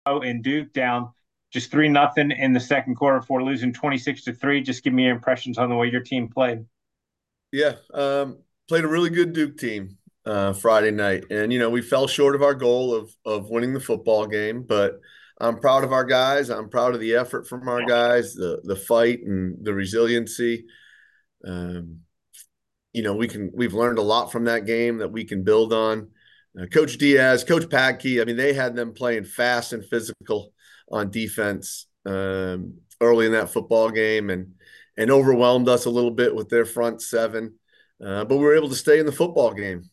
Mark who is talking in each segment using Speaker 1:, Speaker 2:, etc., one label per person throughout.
Speaker 1: and Duke down just 3-0 in the second quarter before losing 26-3. Just give me your impressions on the way your team played.
Speaker 2: Yeah, played a really good Duke team Friday night, and we fell short of our goal of winning the football game. But I'm proud of our guys. I'm proud of the effort from our guys, the fight and the resiliency. Um, we've learned a lot from that game that we can build on. Coach Diaz, Coach Padkey, I mean, they had them playing fast and physical on defense early in that football game, and overwhelmed us a little bit with their front seven. But we were able to stay in the football game.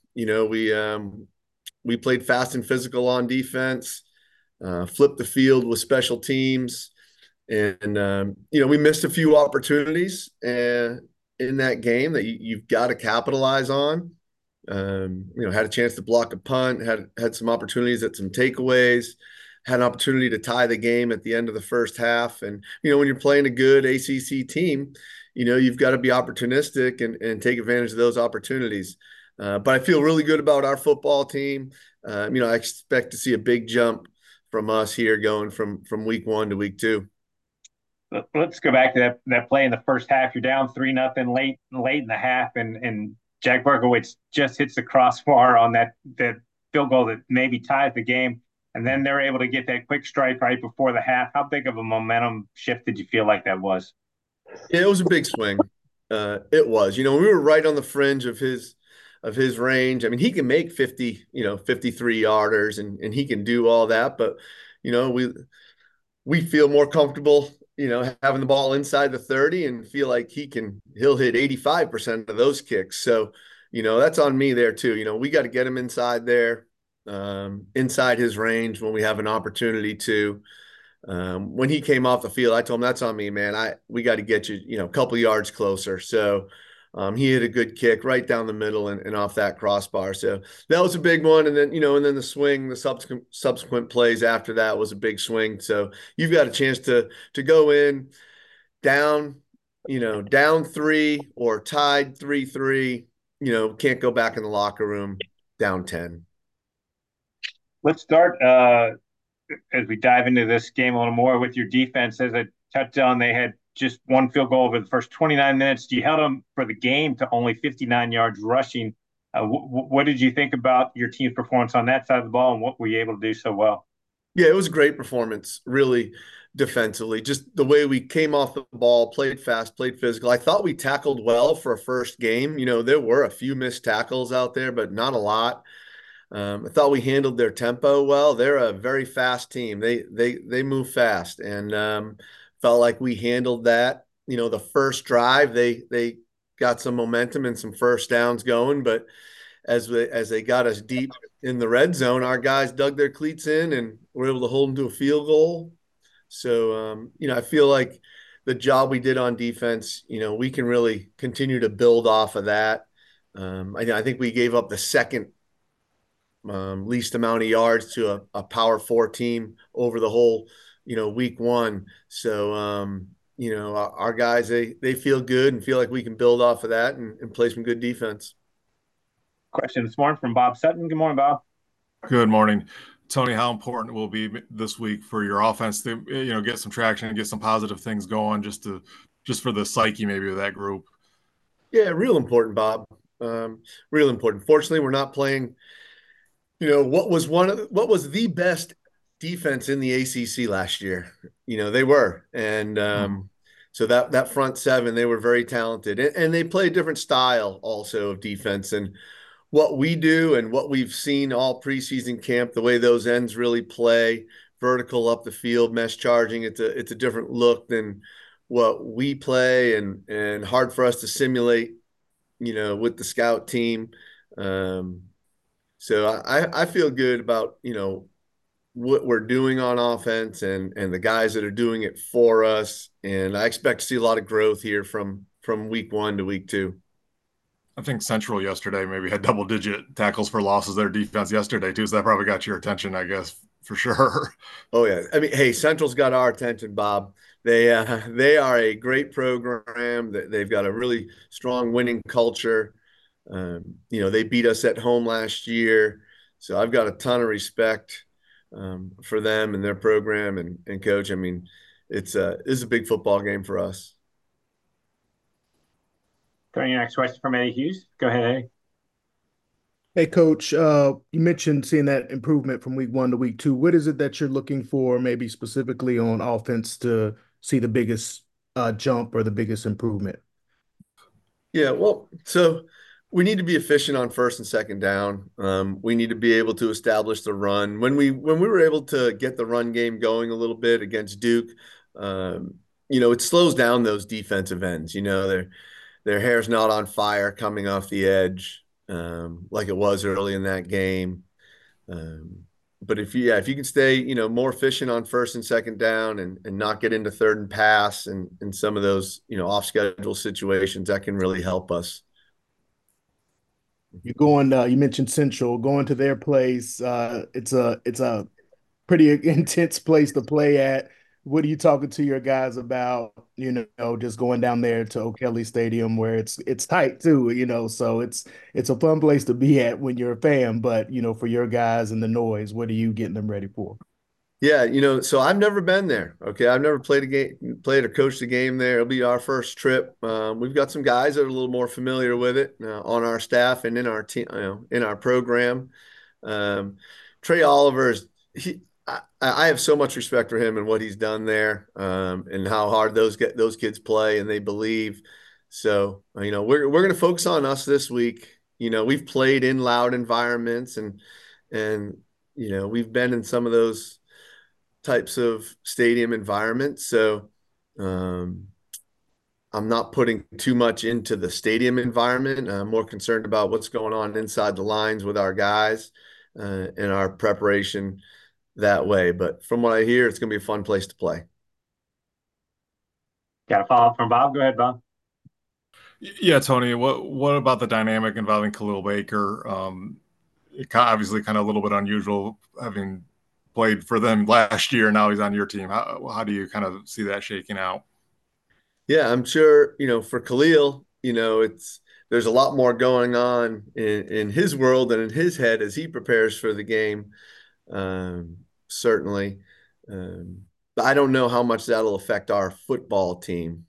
Speaker 2: We played fast and physical on defense, flipped the field with special teams, and we missed a few opportunities in that game that you've got to capitalize on. Had a chance to block a punt, had some opportunities at some takeaways, had an opportunity to tie the game at the end of the first half. And when you're playing a good ACC team, you've got to be opportunistic and take advantage of those opportunities. But I feel really good about our football team. I expect to see a big jump from us here going from week 1 to week 2.
Speaker 1: Let's go back to that play in the first half. You're down 3-0 late in the half, and Jack Berkowitz just hits the crossbar on that field goal that maybe ties the game. And then they're able to get that quick strike right before the half. How big of a momentum shift did you feel like that was?
Speaker 2: Yeah, it was a big swing. It was. We were right on the fringe of his range. I mean, he can make 50, 53 yarders and he can do all that, but you know, we we feel more comfortable, having the ball inside the 30 and feel like he'll hit 85% of those kicks. So, that's on me there too. We got to get him inside there, inside his range when we have an opportunity to. When he came off the field, I told him that's on me, man. We got to get you, a couple yards closer. So he hit a good kick right down the middle and off that crossbar. So that was a big one. And then the swing, the subsequent plays after that was a big swing. So you've got a chance to go in down, down 3 or tied 3-3. Can't go back in the locker room down 10.
Speaker 1: Let's start as we dive into this game a little more with your defense. As a touchdown, they had just one field goal over the first 29 minutes. You held them for the game to only 59 yards rushing. What did you think about your team's performance on that side of the ball, and what were you able to do so well?
Speaker 2: Yeah, it was a great performance, really defensively. Just the way we came off the ball, played fast, played physical. I thought we tackled well for a first game. There were a few missed tackles out there, but not a lot. I thought we handled their tempo well. They're a very fast team. They move fast, and felt like we handled that. The first drive, they got some momentum and some first downs going, but as they got us deep in the red zone, our guys dug their cleats in and were able to hold them to a field goal. So, I feel like the job we did on defense, we can really continue to build off of that. I think we gave up the second least amount of yards to a Power Four team over the whole, week 1. So, our guys, they feel good and feel like we can build off of that and play some good defense.
Speaker 1: Question this morning from Bob Sutton. Good morning, Bob.
Speaker 3: Good morning. Tony, how important will it be this week for your offense to, get some traction and get some positive things going just for the psyche maybe of that group?
Speaker 2: Yeah, real important, Bob. Real important. Fortunately, we're not playing, what was the best defense in the ACC last year. They were, and
Speaker 3: Mhm.
Speaker 2: so that front seven, they were very talented, and they play a different style also of defense. And what we do and what we've seen all preseason camp, the way those ends really play, vertical up the field, mesh charging, it's a different look than what we play, and hard for us to simulate, with the scout team. Um, so I feel good about, what we're doing on offense and the guys that are doing it for us. And I expect to see a lot of growth here from week 1 to week 2.
Speaker 3: I think Central yesterday maybe had double digit tackles for losses their defense yesterday too. So that probably got your attention, I guess, for sure.
Speaker 2: Oh yeah, I mean, hey, Central's got our attention, Bob. They are a great program. They've got a really strong winning culture. They beat us at home last year, so I've got a ton of respect for them and their program and coach. I mean, it's a big football game for us.
Speaker 1: Going to your next question from Eddie Hughes. Go ahead, Eddie.
Speaker 4: Hey, Coach, you mentioned seeing that improvement from week 1 to week 2. What is it that you're looking for, maybe specifically on offense, to see the biggest jump or the biggest improvement?
Speaker 2: Yeah, well, so we need to be efficient on first and second down. We need to be able to establish the run. When we were able to get the run game going a little bit against Duke, it slows down those defensive ends. Their hair's not on fire coming off the edge, like it was early in that game. But if you can stay, more efficient on first and second down and not get into third and pass and some of those, off schedule situations, that can really help us.
Speaker 4: You mentioned Central, going to their place. It's a pretty intense place to play at. What are you talking to your guys about, just going down there to O'Kelly Stadium where it's tight too, so it's a fun place to be at when you're a fan, but for your guys and the noise, what are you getting them ready for?
Speaker 2: Yeah, so I've never been there. Okay, I've never played or coached a game there. It'll be our first trip. We've got some guys that are a little more familiar with it on our staff and in our team, in our program. Trey Oliver's I have so much respect for him and what he's done there, and how hard those kids play and they believe. So we're going to focus on us this week. We've played in loud environments and we've been in some of those types of stadium environments. So I'm not putting too much into the stadium environment. I'm more concerned about what's going on inside the lines with our guys and our preparation that way. But from what I hear, it's going to be a fun place to play.
Speaker 1: Got a follow-up from Bob. Go ahead, Bob.
Speaker 3: Yeah, Tony, what about the dynamic involving Khalil Baker? Obviously kind of a little bit unusual having played for them last year. Now he's on your team. How do you kind of see that shaking out?
Speaker 2: Yeah, I'm sure, for Khalil, there's a lot more going on in his world and in his head as he prepares for the game. Certainly. But I don't know how much that'll affect our football team,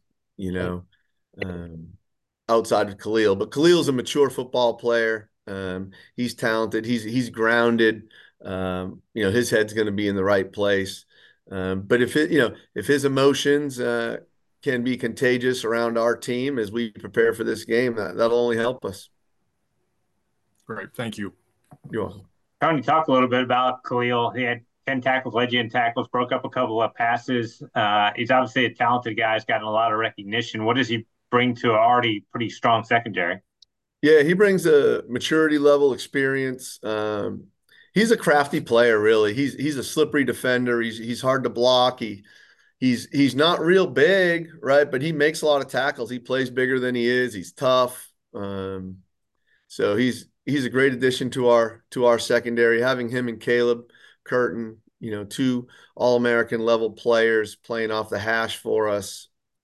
Speaker 2: outside of Khalil. But Khalil's a mature football player. He's talented. He's grounded. His head's going to be in the right place. But if his emotions can be contagious around our team as we prepare for this game, that'll only help us.
Speaker 3: Great, thank you.
Speaker 2: You're welcome.
Speaker 1: Tony, talk a little bit about Khalil. He had 10 tackles, led you in tackles, broke up a couple of passes. He's obviously a talented guy. He's gotten a lot of recognition. What does he bring to an already pretty strong secondary?
Speaker 2: Yeah, he brings a maturity level, experience. He's a crafty player, really. He's a slippery defender. He's hard to block. He's not real big, right? But he makes a lot of tackles. He plays bigger than he is. He's tough. So he's a great addition to our secondary. Having him and Caleb Curtin, two All-American level players playing off the hash for us.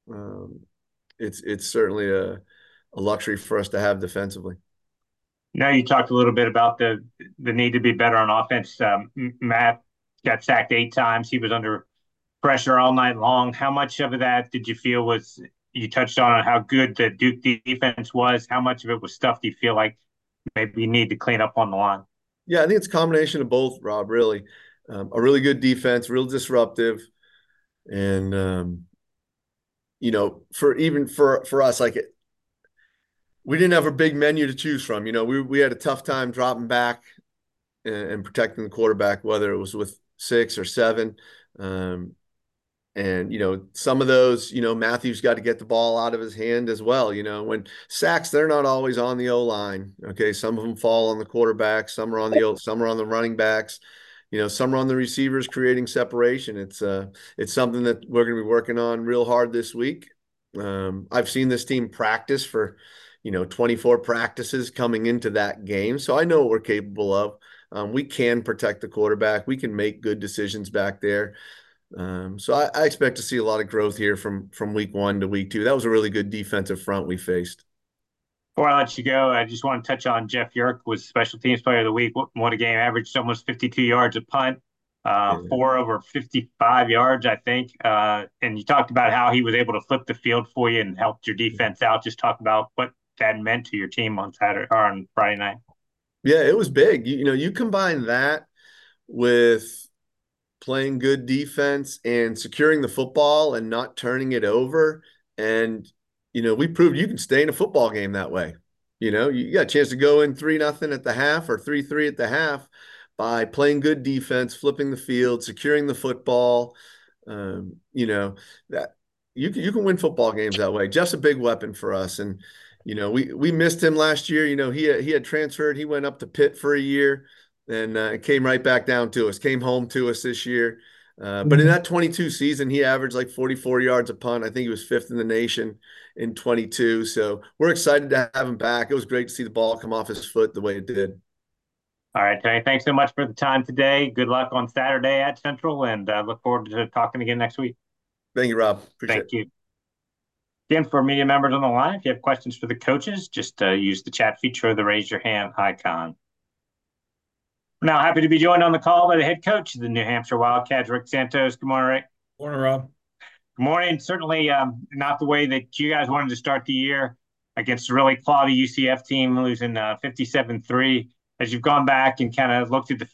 Speaker 2: It's certainly a luxury for us to have defensively.
Speaker 1: Now you talked a little bit about the need to be better on offense. Matt got sacked 8 times. He was under pressure all night long. How much of that did you feel was, you touched on how good the Duke defense was? How much of it was stuff do you feel like maybe you need to clean up on the line?
Speaker 2: Yeah, I think it's a combination of both, Rob, really. A really good defense, real disruptive. And, for us, like we didn't have a big menu to choose from. We had a tough time dropping back and protecting the quarterback, whether it was with 6 or 7. And some of those, Matthew's got to get the ball out of his hand as well. When sacks, they're not always on the O-line. Okay, some of them fall on the quarterback, some are on the running backs. Some are on the receivers creating separation. It's something that we're going to be working on real hard this week. I've seen this team practice for 24 practices coming into that game, so I know what we're capable of. We can protect the quarterback. We can make good decisions back there. So I expect to see a lot of growth here from week 1 to week 2. That was a really good defensive front we faced.
Speaker 1: Before I let you go, I just want to touch on Jeff Yerk, was Special Teams Player of the Week. Won a game, averaged almost 52 yards a punt. 4 over 55 yards, I think. And you talked about how he was able to flip the field for you and helped your defense out. Just talk about what that meant to your team on Saturday or on Friday night.
Speaker 2: Yeah, it was big. You combine that with playing good defense and securing the football and not turning it over. And, we proved you can stay in a football game that way. You got a chance to go in 3-0 at the half or 3-3 at the half by playing good defense, flipping the field, securing the football. That you can win football games that way. Jeff's a big weapon for us. And, we missed him last year. He had transferred. He went up to Pitt for a year and came right back down to us, came home to us this year. But in that 22 season, he averaged like 44 yards a punt. I think he was fifth in the nation in 22. So we're excited to have him back. It was great to see the ball come off his foot the way it did.
Speaker 1: All right, Tony, thanks so much for the time today. Good luck on Saturday at Central, and look forward to talking again next week.
Speaker 2: Thank you, Rob. Appreciate it.
Speaker 1: Thank you. Again, for media members on the line, if you have questions for the coaches, just use the chat feature or the raise your hand icon. We're now happy to be joined on the call by the head coach of the New Hampshire Wildcats, Rick Santos. Good morning, Rick.
Speaker 5: Morning, Rob.
Speaker 1: Good morning. Certainly not the way that you guys wanted to start the year against a really quality UCF team, losing 57-3. As you've gone back and kind of looked at the